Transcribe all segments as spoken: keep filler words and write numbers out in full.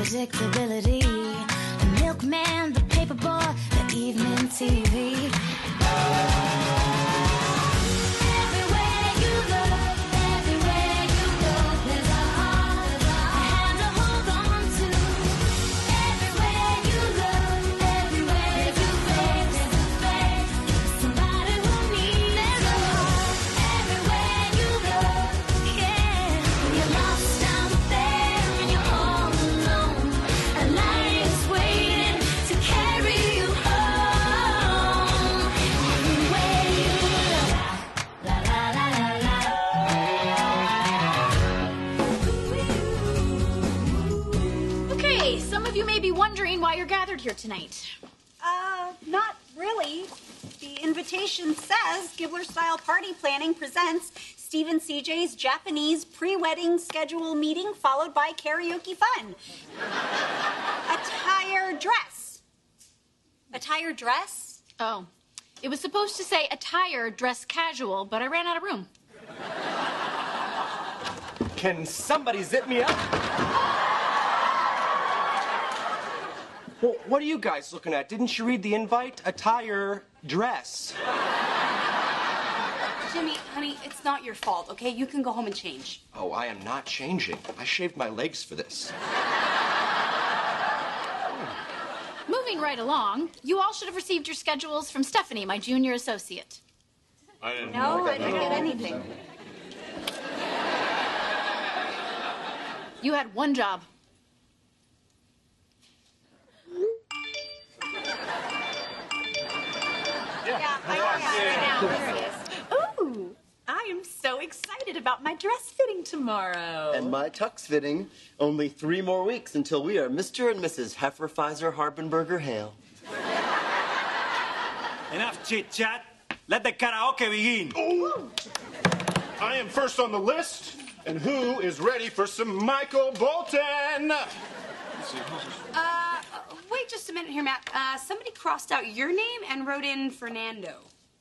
predictability. The milkman, the paperboy, the evening T V. Here tonight? Uh, not really. The invitation says Gibbler Style Party Planning presents Stephen C J's Japanese pre-wedding schedule meeting followed by karaoke fun. Attire dress. Attire dress? Oh. It was supposed to say attire dress casual, but I ran out of room. Can somebody zip me up? Well, what are you guys looking at? Didn't you read the invite? Attire, dress. Jimmy, honey, it's not your fault, okay? You can go home and change. Oh, I am not changing. I shaved my legs for this. Moving right along, you all should have received your schedules from Stephanie, my junior associate. I didn't No, I didn't get anything. You had one job. Yeah, I know. There it is. Ooh, I am so excited about my dress fitting tomorrow. And my tux fitting. Only three more weeks until we are Mister and Missus Hefferpfeiser Harpenberger Hale. Enough chit-chat. Let the karaoke begin. Ooh. I am first on the list. And who is ready for some Michael Bolton? Uh, wait just a minute here, Matt. Uh, somebody crossed out your name and wrote in Fernando.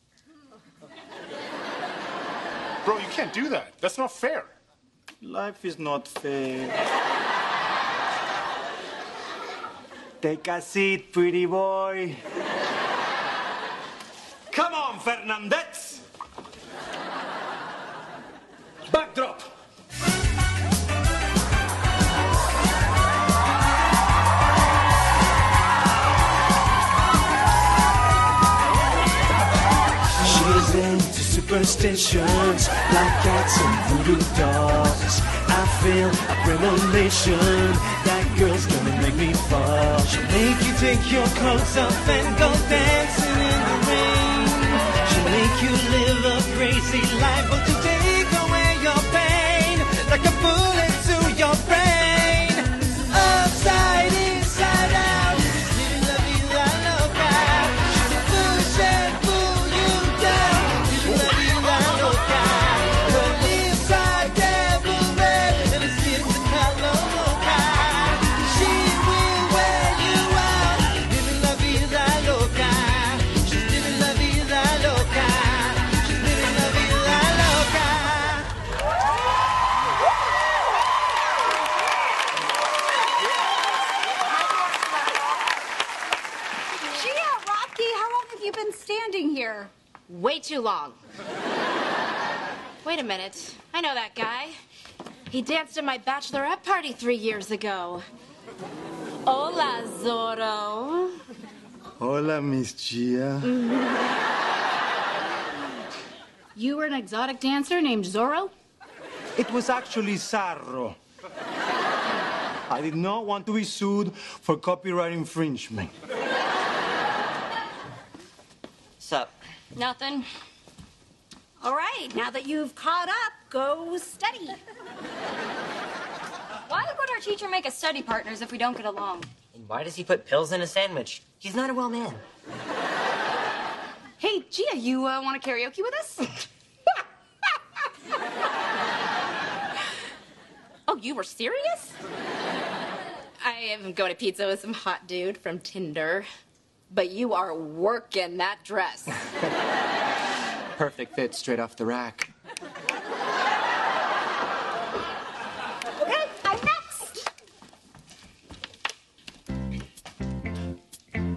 Bro, you can't do that. That's not fair. Life is not fair. Take a seat, pretty boy. Come on, Fernandez. Backdrop. She's into superstitions, like cats and voodoo dolls. I feel a premonition, that girl's gonna make me fall. She'll make you take your clothes off and go dancing in the rain. She'll make you live a crazy life, but to take away your pain, like a bullet to your brain. Upside, inside out, living la vida loca. She'll push and pull you down, living la vida loca. Her lips are devil red, and her skin's a color mocha. She will wear you out, living la vida loca. She's living la vida loca. She's living la vida loca. Gia, Rocky, how long have you been standing here? Way too long. Wait a minute. I know that guy. He danced at my bachelorette party three years ago. Hola, Zorro. Hola, Miss Gia. You were an exotic dancer named Zorro? It was actually Sarro. I did not want to be sued for copyright infringement. Sup? Nothing. All right, now that you've caught up, go study. Why would our teacher make us study partners if we don't get along? And why does he put pills in a sandwich? He's not a well man. Hey, Gia, you uh, want to karaoke with us? Oh, you were serious? I am going to pizza with some hot dude from Tinder. But you are working that dress. Perfect fit, straight off the rack. Okay, I'm next.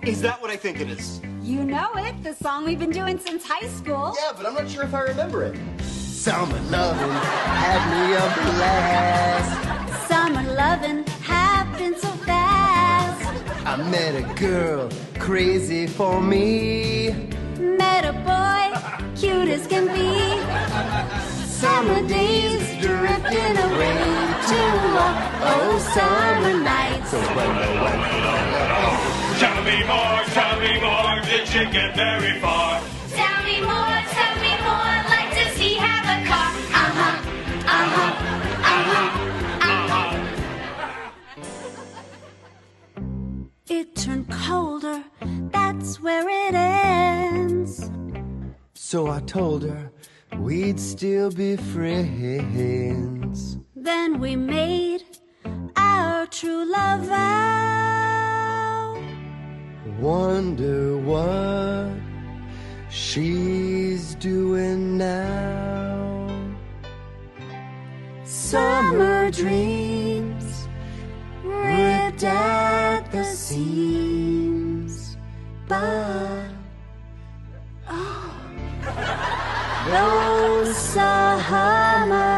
Is that what I think it is? You know it, the song we've been doing since high school. Yeah, but I'm not sure if I remember it. Summer lovin' had me a blast. Summer loving happened so fast. I met a girl crazy for me. Met a boy, cute as can be. Summer days drifting away to a oh summer nights. Tell me more, tell me more, did you get very far? Tell me more, tell me more, I'd like to see have a car. Uh-huh, uh-huh, uh-huh, uh-huh. It turned colder, that's where it ends. So I told her we'd still be friends. Then we made our true love vow. Wonder what she's doing now. Summer dreams ripped at the seams, but oh, no summer.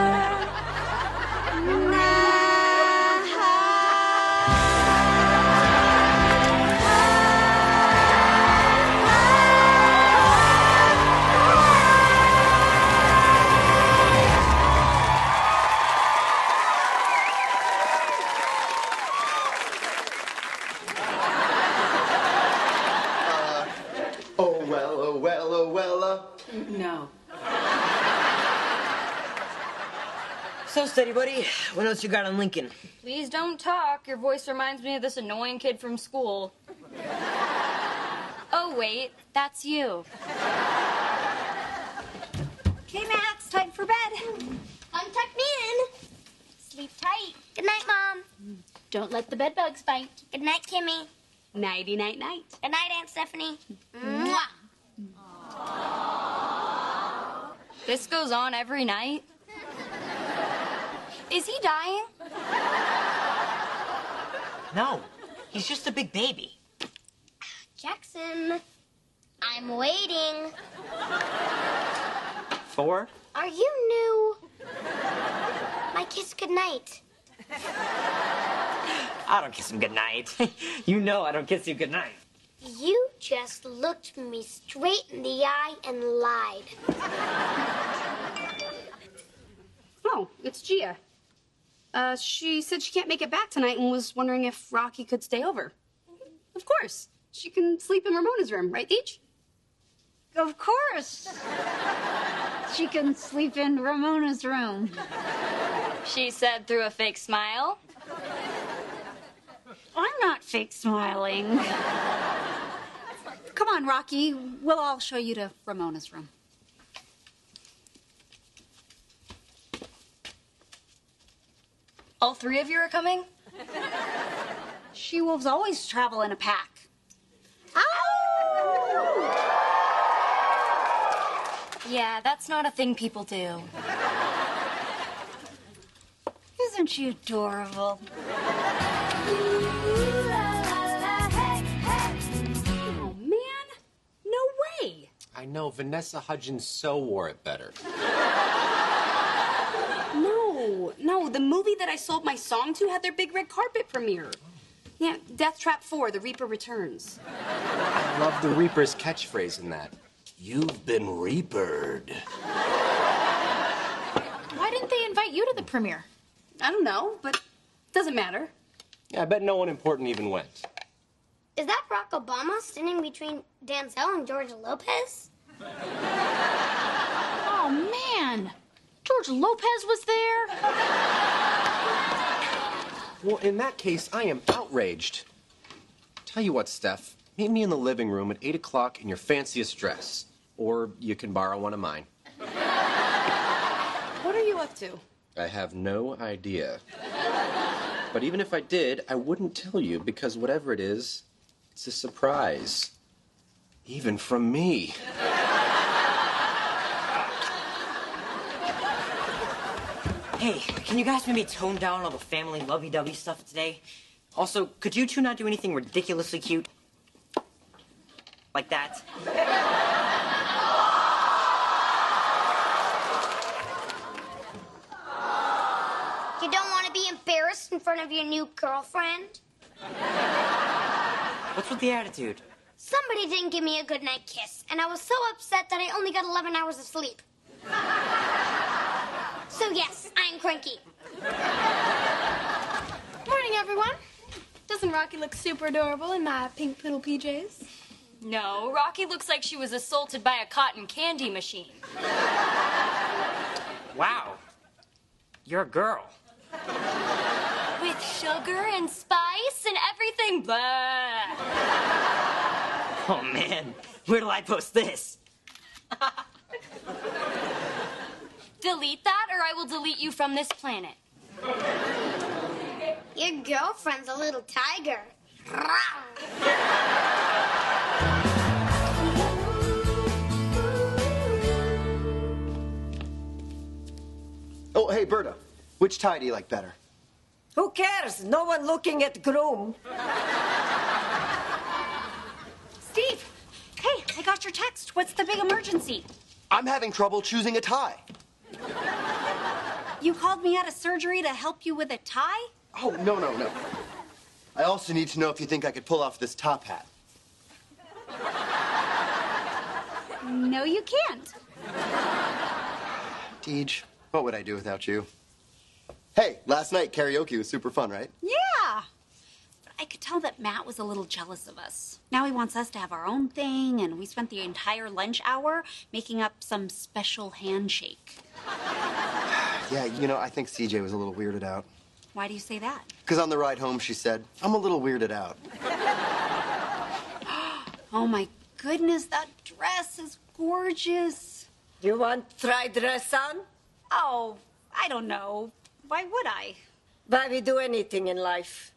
Oh well, oh well, oh well, uh. No. So, Steady Buddy, what else you got on Lincoln? Please don't talk. Your voice reminds me of this annoying kid from school. Oh, wait, that's you. Okay, Max, time for bed. Come tuck me in. Sleep tight. Good night, Mom. Don't let the bed bugs bite. Good night, Kimmy. Nighty night night. Good night, Aunt Stephanie. Mwah. This goes on every night. Is he dying? No, he's just a big baby. Jackson, I'm waiting. Four? Are you new? My kiss goodnight. I don't kiss him goodnight. You know I don't kiss you goodnight. You just looked me straight in the eye and lied. Oh, it's Gia. Uh, she said she can't make it back tonight and was wondering if Rocky could stay over. Of course. She can sleep in Ramona's room, right, Deej? Of course. She can sleep in Ramona's room. She said through a fake smile. I'm not fake smiling. Come on, Rocky. We'll all show you to Ramona's room. All three of you are coming? She-wolves always travel in a pack. Yeah, that's not a thing people do. Isn't she adorable? Oh, man. No way. I know, Vanessa Hudgens so wore it better. No, no. The movie that I sold my song to had their big red carpet premiere. Yeah, Death Trap four, The Reaper Returns. I love the Reaper's catchphrase in that. You've been reapered. Why didn't they invite you to the premiere? I don't know, but it doesn't matter. Yeah, I bet no one important even went. Is that Barack Obama standing between Denzel and George Lopez? Oh, man. George Lopez was there? Well, in that case, I am outraged. Tell you what, Steph. Meet me in the living room at eight o'clock in your fanciest dress. Or you can borrow one of mine. What are you up to? I have no idea. But even if I did, I wouldn't tell you because whatever it is, it's a surprise. Even from me. Hey, can you guys maybe tone down all the family lovey-dovey stuff today? Also, could you two not do anything ridiculously cute? Like that. You don't want to be embarrassed in front of your new girlfriend? What's with the attitude? Somebody didn't give me a goodnight kiss, and I was so upset that I only got eleven hours of sleep. So yes, I'm cranky. Morning, everyone. Doesn't Rocky look super adorable in my pink poodle P Js? No, Rocky looks like she was assaulted by a cotton candy machine. Wow. You're a girl. With sugar and spice and everything. Blah. Oh, man. Where do I post this? Delete that or I will delete you from this planet. Your girlfriend's a little tiger. Oh, hey, Berta. Which tie do you like better? Who cares? No one looking at groom. Steve, hey, I got your text. What's the big emergency? I'm having trouble choosing a tie. You called me out of surgery to help you with a tie? Oh, no, no, no. I also need to know if you think I could pull off this top hat. No, you can't. Deej, what would I do without you? Hey, last night karaoke was super fun, right? Yeah. But I could tell that Matt was a little jealous of us. Now he wants us to have our own thing, and we spent the entire lunch hour making up some special handshake. Yeah, you know, I think C J was a little weirded out. Why do you say that? Because on the ride home, she said, I'm a little weirded out. Oh, my goodness, that dress is gorgeous. You want to try dress on? Oh, I don't know. Why would I? Why we do anything in life?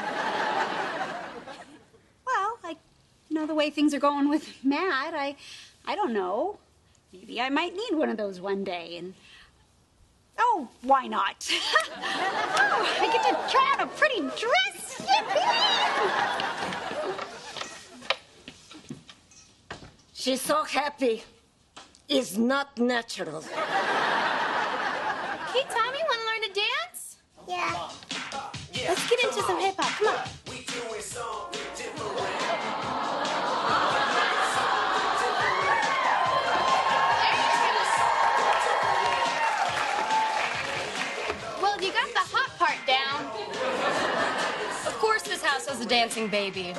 Well, I know the way things are going with Matt. I, I don't know. Maybe I might need one of those one day, and oh, why not? Oh, I get to try on a pretty dress. She's so happy. It's not natural. Hey, Tommy, want to learn to dance? Yeah. Let's get into some hip hop. Come on. Well, you got the hot part down. Of course this house has a dancing baby.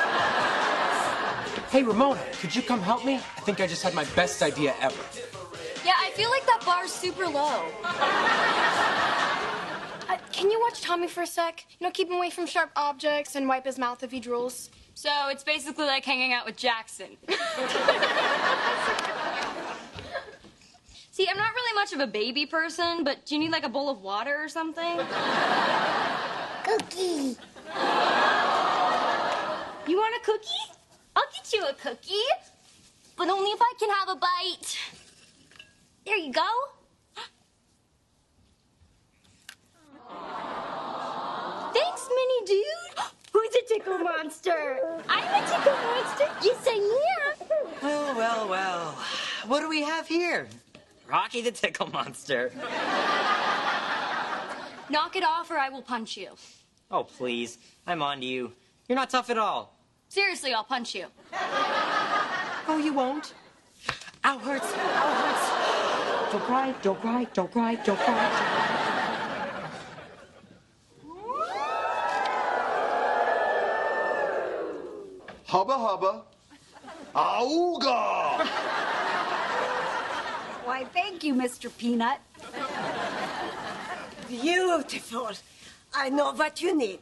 Hey, Ramona, could you come help me? I think I just had my best idea ever. Yeah, I feel like that bar's super low. Uh, can you watch Tommy for a sec? You know, keep him away from sharp objects and wipe his mouth if he drools. So it's basically like hanging out with Jackson. See, I'm not really much of a baby person, but do you need like a bowl of water or something? Cookie. You want a cookie? I'll get you a cookie, but only if I can have a bite. There you go. Thanks, mini dude. Who's a tickle monster? I'm a tickle monster. Yes, I am. Well, well, well. What do we have here? Rocky the Tickle Monster. Knock it off or I will punch you. Oh, please. I'm on to you. You're not tough at all. Seriously, I'll punch you. Oh, you won't? Ow, hurts. Ow, hurts. Don't cry, don't cry, don't cry, don't cry. Hubba hubba. Auga! Why, thank you, Mister Peanut. Beautiful. I know what you need.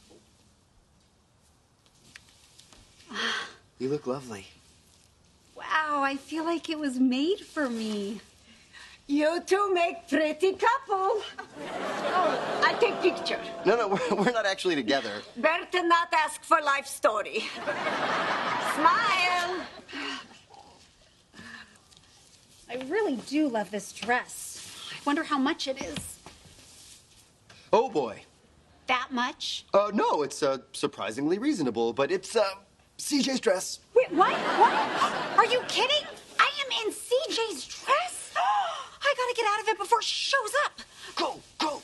You look lovely. Wow, I feel like it was made for me. You two make pretty couple. Oh, I take picture. No, no, we're, we're not actually together. Better not ask for life story. Smile. I really do love this dress. I wonder how much it is. Oh, boy. That much? Uh, no, it's uh, surprisingly reasonable, but it's uh, C J's dress. Well, What? What? Are you kidding? I am in C J's dress? I gotta get out of it before she shows up. Go, go.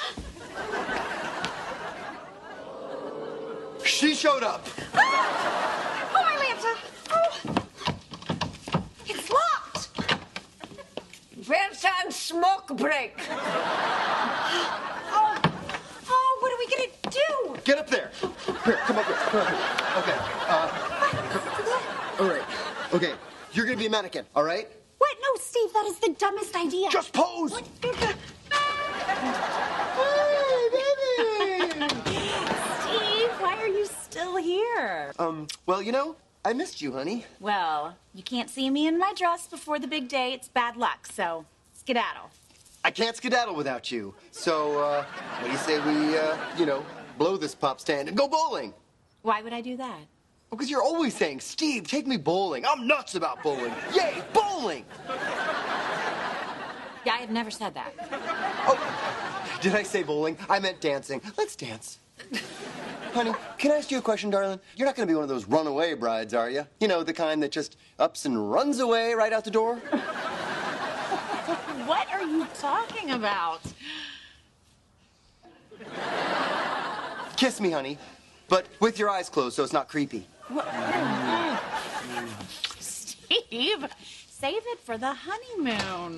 She showed up. Oh, my Lanta. Oh. It's locked. Where's that smoke break? Oh. Oh, what are we gonna do? Get up there. Here, come up here. Come up here. Okay. Uh, all right. Okay. You're gonna be a mannequin, all right? What? No, Steve, that is the dumbest idea. Just pose. What? Steve, why are you still here? Um, well, you know, I missed you, honey. Well, you can't see me in my dress before the big day. It's bad luck, so skedaddle. I can't skedaddle without you. So, uh, what do you say we, uh, you know, blow this pop stand and go bowling? Why would I do that? Because you're always saying, Steve, take me bowling. I'm nuts about bowling. Yay, bowling! Yeah, I have never said that. Oh, did I say bowling? I meant dancing. Let's dance. Honey, can I ask you a question, darling? You're not going to be one of those runaway brides, are you? You know, the kind that just ups and runs away right out the door? What are you talking about? Kiss me, honey, but with your eyes closed so it's not creepy. Steve, save it for the honeymoon.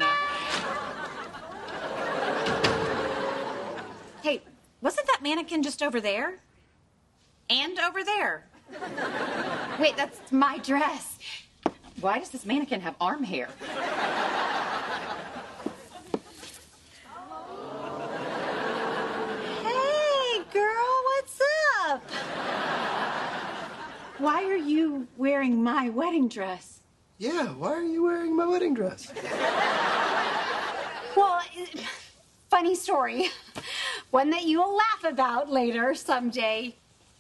Hey, wasn't that mannequin just over there? And over there? Wait, that's my dress. Why does this mannequin have arm hair? Hey, girl, what's up? Why are you wearing my wedding dress? Yeah, why are you wearing my wedding dress? Well, funny story. One that you'll laugh about later someday.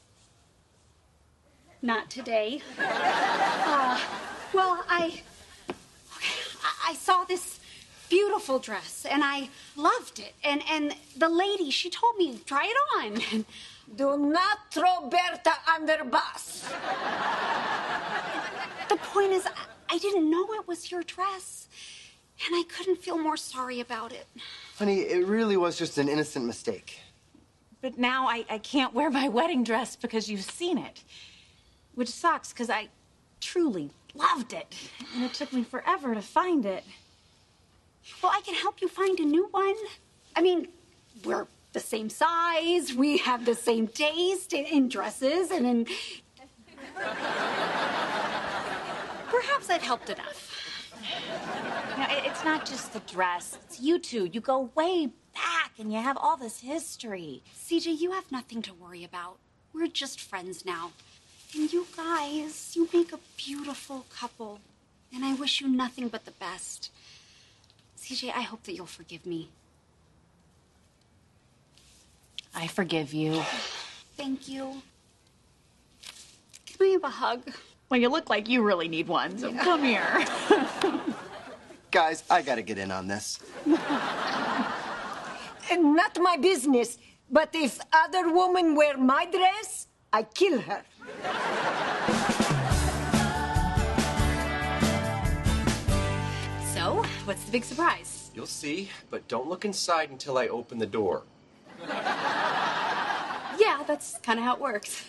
Not today. Uh, well, I, I saw this beautiful dress and I loved it. And and the lady, she told me try it on. And do not throw Berta under bus. The point is, I, I didn't know it was your dress, and I couldn't feel more sorry about it. Honey, it really was just an innocent mistake. But now I, I can't wear my wedding dress because you've seen it. Which sucks, because I truly loved it. And it took me forever to find it. Well, I can help you find a new one. I mean, we're the same size. We have the same taste in, in dresses and in... Perhaps I've helped enough. You know, it, it's not just the dress. It's you two. You go way back, and you have all this history. C J, you have nothing to worry about. We're just friends now. And you guys, you make a beautiful couple. And I wish you nothing but the best. C J, I hope that you'll forgive me. I forgive you. Thank you. Can I have a hug? Well, you look like you really need one, so yeah. Come here. Guys, I gotta get in on this. And not my business, but if other women wear my dress, I kill her. So, what's the big surprise? You'll see, but don't look inside until I open the door. Yeah, that's kind of how it works.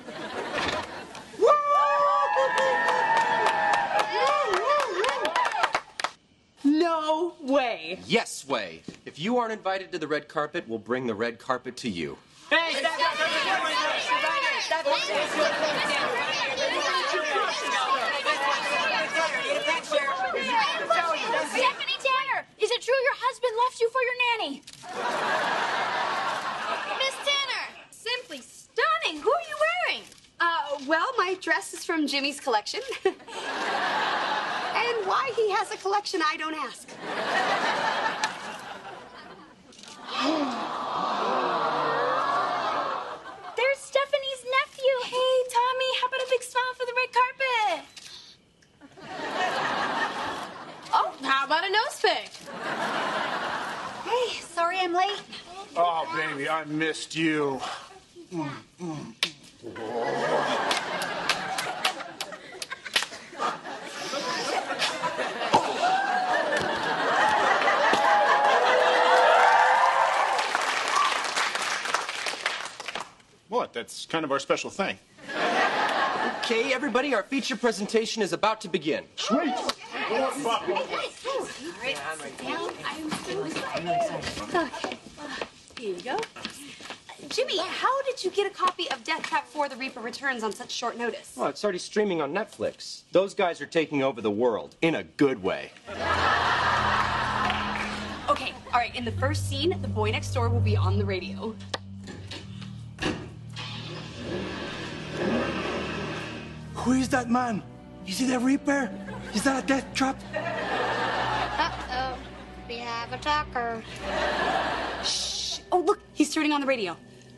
No way. Yes way. If you aren't invited to the red carpet, we'll bring the red carpet to you. Hey, stop, stop, stop, stop, stop, Stephanie Tanner, is it true your husband left you for your nanny? Miss Tanner, Simply stunning. Who are you wearing? Uh, well, my dress is from Jimmy's collection. And why he has a collection, I don't ask. there's Stephanie's nephew. Hey, Tommy, how about a big smile for the red carpet? Oh, how about a nose pick? Hey, sorry I'm late. Oh, baby, I missed you. Mm, mm. What? That's kind of our special thing. Okay, everybody, our feature presentation is about to begin. Sweet. All right, sit down. I'm so excited. Okay, here you go. Jimmy, how did you get a copy of Death Trap four: The Reaper Returns on such short notice? Well, it's already streaming on Netflix. Those guys are taking over the world in a good way. Okay, all right, in the first scene, the boy next door will be on the radio. Who is that man? Is it a Reaper? Is that a death trap? Uh-oh. We have a talker. Shh. Oh, look, he's turning on the radio.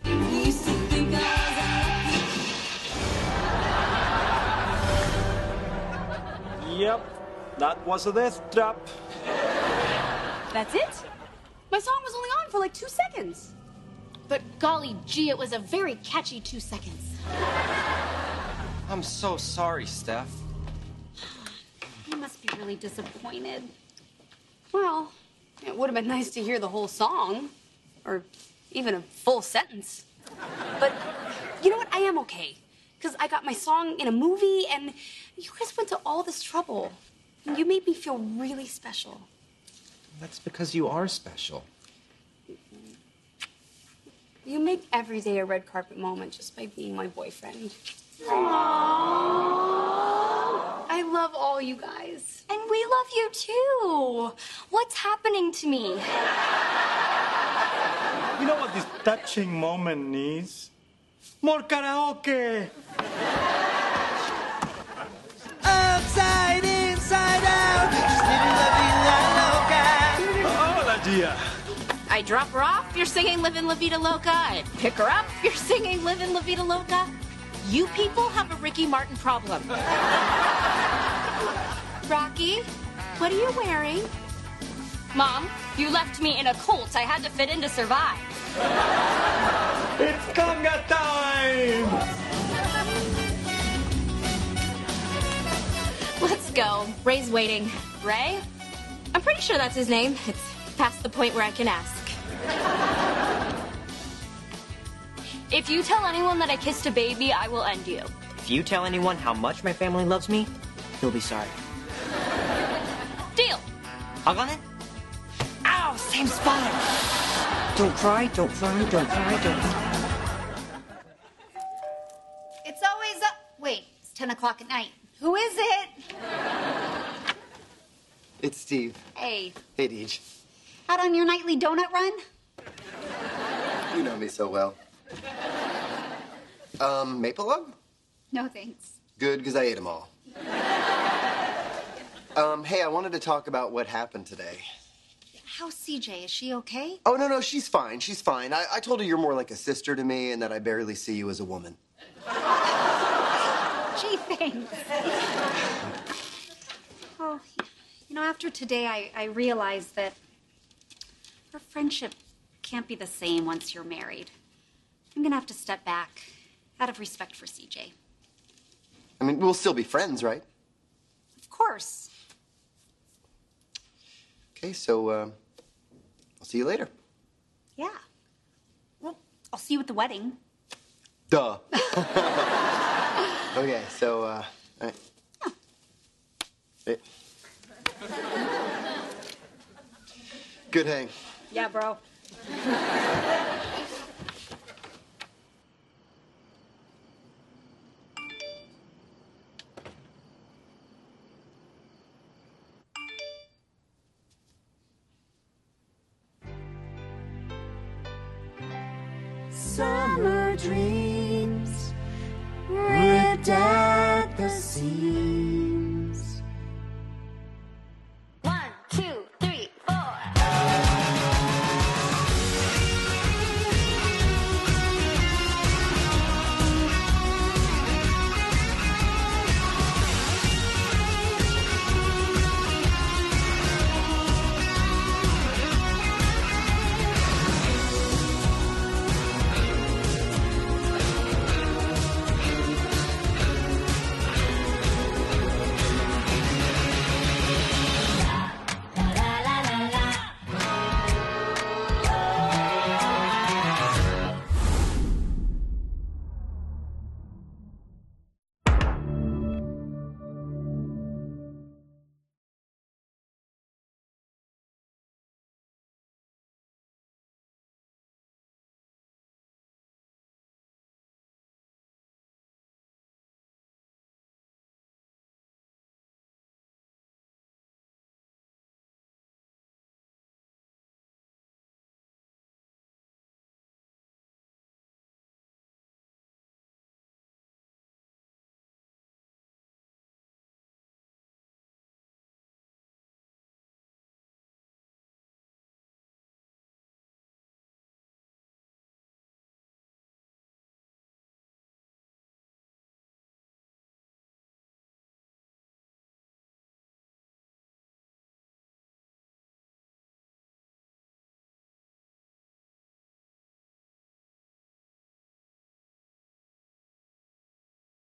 Yep, that was a death trap. That's it? My song was only on for like two seconds. But golly gee, it was a very catchy two seconds. I'm so sorry, Steph. You must be really disappointed. Well, it would have been nice to hear the whole song. Or even a full sentence. But you know what? I am okay. Because I got my song in a movie, and you guys went to all this trouble. And you made me feel really special. That's because you are special. You make every day a red carpet moment just by being my boyfriend. Aww. I love all you guys. And we love you too. What's happening to me? You know what this touching moment needs? More karaoke! Upside, inside out, just living la vida loca. Hola, Gia. I drop her off, you're singing Livin' La Vida Loca. I pick her up, you're singing Livin' La Vida Loca. You people have a Ricky Martin problem. Rocky, what are you wearing? Mom, you left me in a Colt. I had to fit in to survive. It's conga time! Let's go. Ray's waiting. Ray? I'm pretty sure that's his name. It's past the point where I can ask. If you tell anyone that I kissed a baby, I will end you. If you tell anyone how much my family loves me, they'll be sorry. Deal. Hug on it? Ow, same spot. Don't cry, don't cry, don't cry, don't cry. It's always up. Wait, it's ten o'clock at night. Who is it? It's Steve. Hey, Hey, Deej. out on your nightly donut run? You know me so well. Um, maple lug? No thanks. Good, because I ate them all. Um, hey, I wanted to talk about what happened today. How's C J? Is she okay? Oh, no, no, she's fine. She's fine. I, I told her you're more like a sister to me and that I barely see you as a woman. Gee, thanks. Oh, you know, after today, I, I realized that our friendship can't be the same once you're married. I'm gonna have to step back out of respect for C J. I mean, we'll still be friends, right? Of course. Okay, so, uh, I'll see you later. Yeah. Well, I'll see you at the wedding. Duh. Okay, so, uh, all right. Hey. Good hang. Yeah, bro. Summer dreams ripped at the seams.